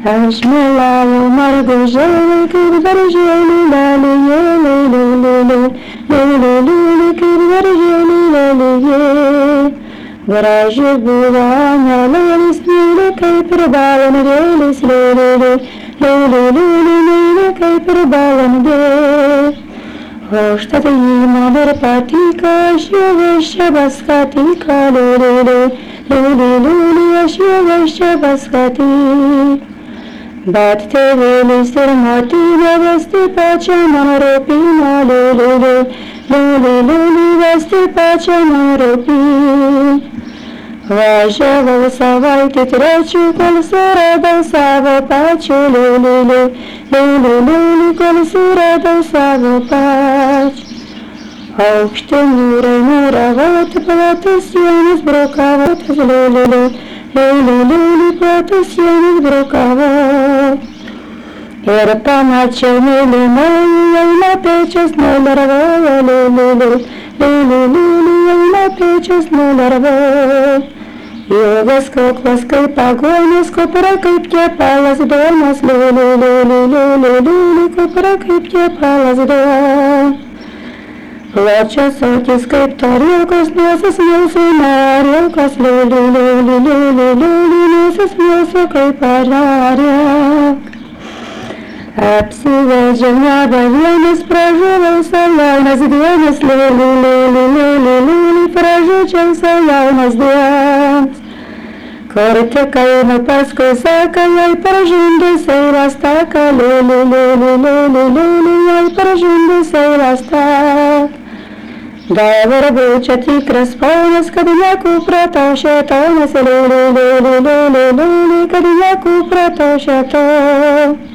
Aš melavau margužėlį, kaip daržėlį, lelėje, lėlė, kaip daržėlį, lelėje. Graži buvo angelėlis, mylė kaip ir balandėlis, lėlė, mylė kaip ir balandė. Užtat jį man ir patiko, aš jau čia paskatyka, lėlė, aš jau čia paskatyk. Bet tėvelis ir motina vesti pačią man rūpina, lėlė, vesti pačią man rūpina. Važiavau savaitę trečių, kol suradau savo pačių, lėlė, kol suradau savo pačių. Aukšti mūrai mūravot, platus sienos brokavot, lėlė, platus sienos brokavot. Ir pamačiau mėlynai, jauna pečius nulervojo, lėlė, jauna pečius nulervojo. Ilgas koklas kaip aguonis, kopra kaip kepalas duonos, lėlė, kopra kaip kepalas duonos. Plačios akis kaip tarėkos, nosas mūsų narėkos, lėlė, nosas mūsų kaip ararėk. Apsivedžiau nebe vienas, pražuvau savo jaunas dienas, lėlė, pražudžiau savo jaunas dienas. Kur tik einu paskui seka, jai pražundusiai rastaka, lėlė, jai pražundusiai rastaka. Dabar būčiau tikras ponas, kad nekupratau šėtonas, lėlė, kad nekupratau šėtonas.